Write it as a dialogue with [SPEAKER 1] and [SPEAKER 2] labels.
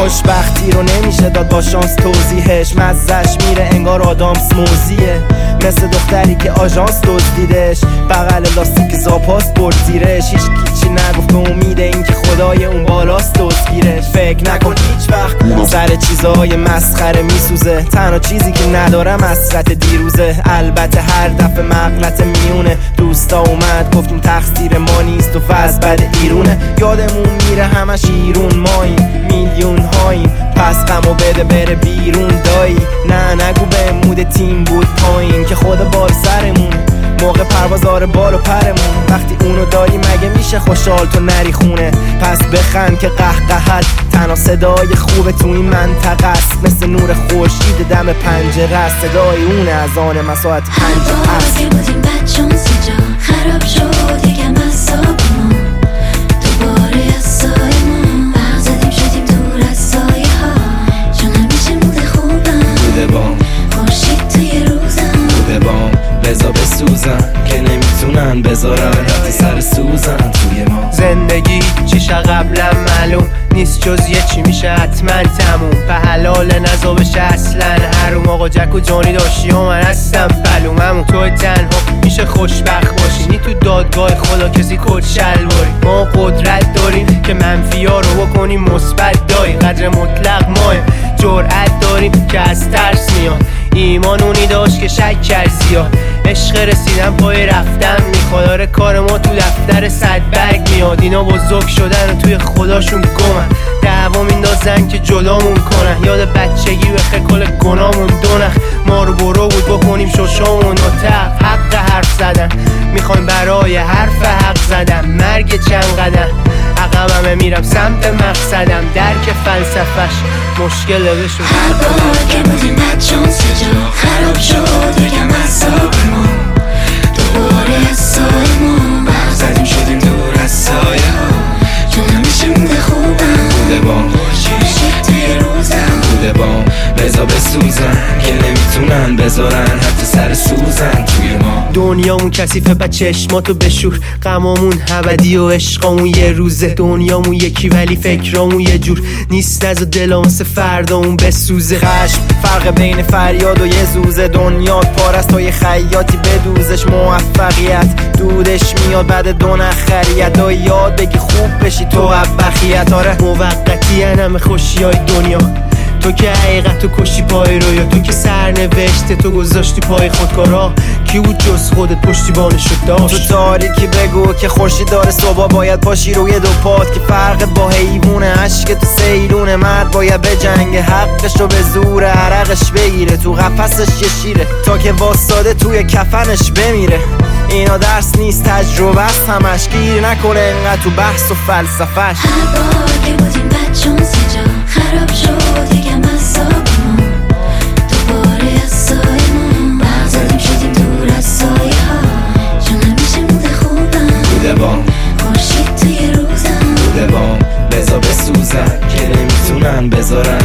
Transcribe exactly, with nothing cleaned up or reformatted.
[SPEAKER 1] خوشبختی رو نمیشه داد با شانس توضیحش، مزش میره انگار آدامس موزیه، مثل دختری که آژانس دزدیدش، بغل لاستیک زاپاس برد زیرش، هیچ کیچی نگفت به امید این که خدای اون بالاست دزدگیرش. فکر نکن هیچ وقت سر چیزای مسخره میسوزه، تنها چیزی که ندارم حسرت دیروزه، البته هر دفعه مغلط میونه، دوستا اومد گفتیم تقصیر ما نیست و فز بد ایرونه، یادمون میره همش ایرون ماییم، میلیون هاییم، پس غمو بده بره بیرون دایی، نه نگو به مود تیم بود پایین که خدا بال سرمون، موقع پروازار بال و پرمون، وقتی اونو داری مگه میشه خوشحال تو نری خونه، پس بخند که قهقهت تنها صدای خوبه تو این منطقه است، مثل نور خورشید دم پنجره است، صدای اونه از آن مساعت پنجره است.
[SPEAKER 2] که بودیم بچون سجا خراب شد یکم اصابمون، دوباره از سایمون برق زدیم شدیم دور از سایه ها، چون همیشه موده خوبم
[SPEAKER 3] بوده بام
[SPEAKER 2] خورشید توی روزم،
[SPEAKER 3] بوده بام بزا بسوزن که نمیتونن بذارن رفتی سر سوزن توی ما.
[SPEAKER 4] زندگی چیشه قبلا معلوم نیست جز یه چی میشه حتما تموم، به حلال نزا بشه اصلا حروم، آقا جک و جانی داشتی و من هستم بلوممون، تو تنها میشه خوشبخت باشی، نی تو دادگاه خدا کسی کد شلواری، ما قدرت داریم که منفی ها رو بکنیم مثبت، دایی قدر مطلق ماه، جرأت داریم که از ترس میاد، ایمان اونی داشت که شک کرد زیاد، عشق رسیدن پای رفتن میخواد، آره کار ما تو دفتر صد برگ میاد، اینا بزرگ شدن و توی خداشون گمن، دعوا میندازن که جلامون کنن، یاد بچگی به خکل گنامون دونخ، ما رو برو بود بکنیم ششامون و تق، حق حرف زدن میخوایم برای حرف حق زدن، مرگ چند قدم عقبمه میرم سمت مقصدم، درک فلسفش مشکله بشون.
[SPEAKER 2] هر بار که بودیم بچون سجا خراب شد یکم اصابمون، دوباره از سایمون برق زدیم شدیم دور از سایه ها، چون همیشه موده خوبم
[SPEAKER 3] بوده بام
[SPEAKER 2] خورشید توی روزم،
[SPEAKER 3] بوده بام بزا بسوزن که نمیتونن بذارن حتی سر سوزن توی ما.
[SPEAKER 4] دنیامون کثیفه بچه چشماتو بشور، غمامون ابدی و عشقامون یه روزه، دنیامون یکی ولی فکرامون یه جور نیست، نزا دلامون سه فردامون بسوزه،
[SPEAKER 1] خشم فرق بین فریاد و یه زوزه، دنیات پارست تا یه خیاطی بدوزش، موفقیت دودش میاد بعد دو نخریت، دایی یاد بگی خوب بشی تو بخیت، آره
[SPEAKER 4] موقتی همه خوشی های دنیا، تو که حقیقت تو کشی پای رو، یا تو که سرنوشته تو گذاشتی پای خودکارا، کی بود جز خودت پشتیبانشو داشت؟
[SPEAKER 1] تو تاریکی بگو که خورشید داره صبح باید پاشی روی دو پات، که فرق با حیوونه عشق تو سیلونه، مرد باید به جنگ حقش رو به زور عرقش بگیره، تو قفسش یه شیره تا که واساده توی کفنش بمیره، اینا درس نیست تجربه است همش، گیر نکنه انقدر تو بحث و فلسفش.
[SPEAKER 2] هر بار که بودیم بچون سجا خراب شد یکم اصابمون، دوباره از سایمون برق زدیم شدیم دور از سایه ها، چون همیشه موده خوبم
[SPEAKER 3] بوده بام
[SPEAKER 2] خورشید توی روزم،
[SPEAKER 3] بوده بام بزا بسوزن که نمیتونن بذارن